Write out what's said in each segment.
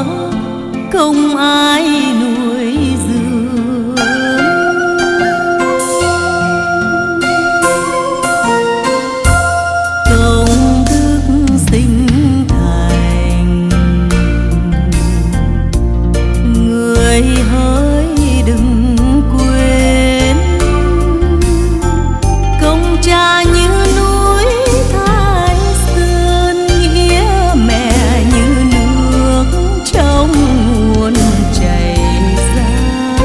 lúa không ai nuôi dưỡng. Công đức sinh thành, người hỡi đừng quên. Công cha như núi Thái Sơn, nghĩa mẹ như nước trong nguồn chảy ra.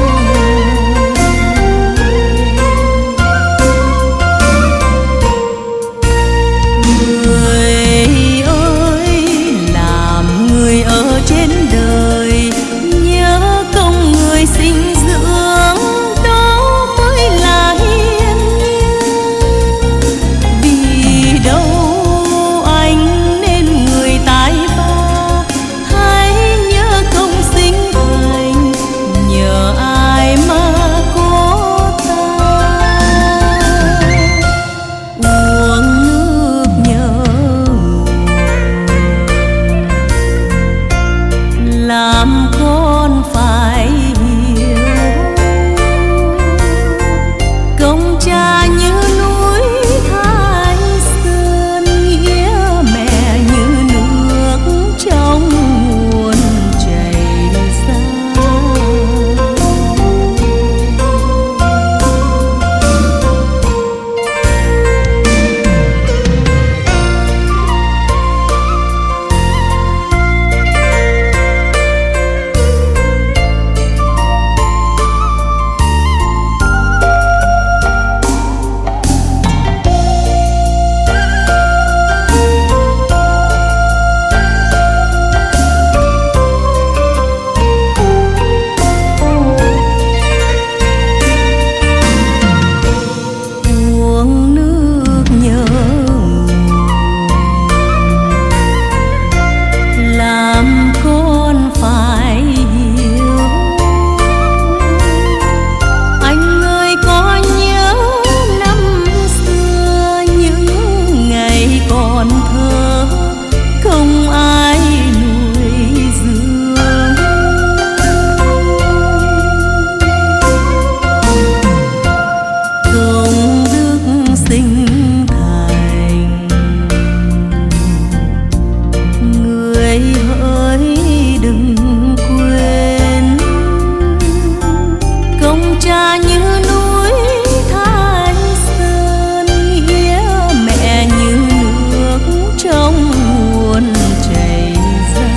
Người ơi, làm người ở trên đời, nhớ công người sinh dưỡng, đó mới là hiền nhân. Vì đâu anh nên người tài ba, hãy nhớ công sinh thành, nhờ ai mà có ta. Uống nước nhớ nguồn, làm con phải hiểu. Công cha như núi Thái Sơn, nghĩa mẹ như nước trong nguồn chảy ra. Uống nước nhớ nguồn, làm con phải hiểu. Anh ơi có nhớ năm xưa, những ngày còn thơ không ai nuôi dưỡng. Công đức sinh thành, người hỡi đừng quên. Công cha như núi Thái Sơn, nghĩa mẹ như nước trong nguồn chảy ra.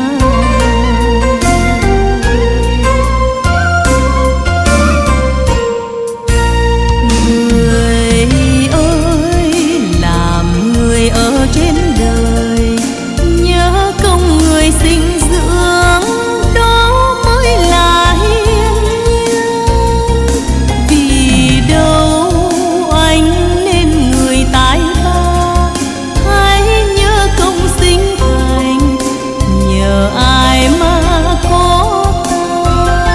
Người ơi, làm người ở trên đời, nhớ công người sinh dưỡng, đó mới là hiền nhân. Vì đâu anh nên người tài ba, hãy nhớ công sinh thành, nhờ ai mà có ta.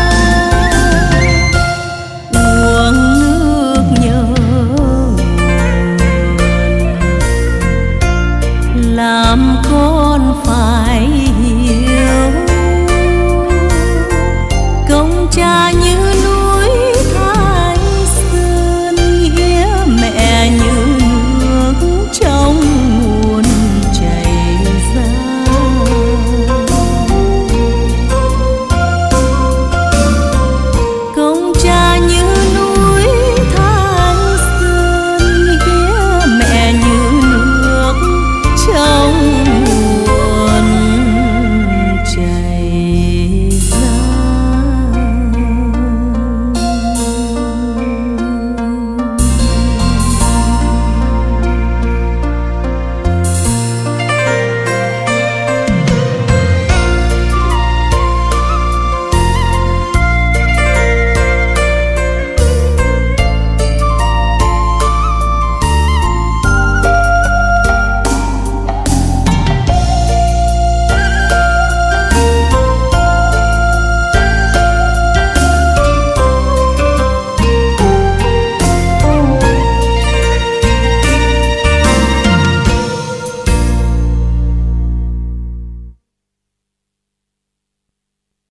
Uống nước nhớ nguồn, làm con phải hiểu. Công cha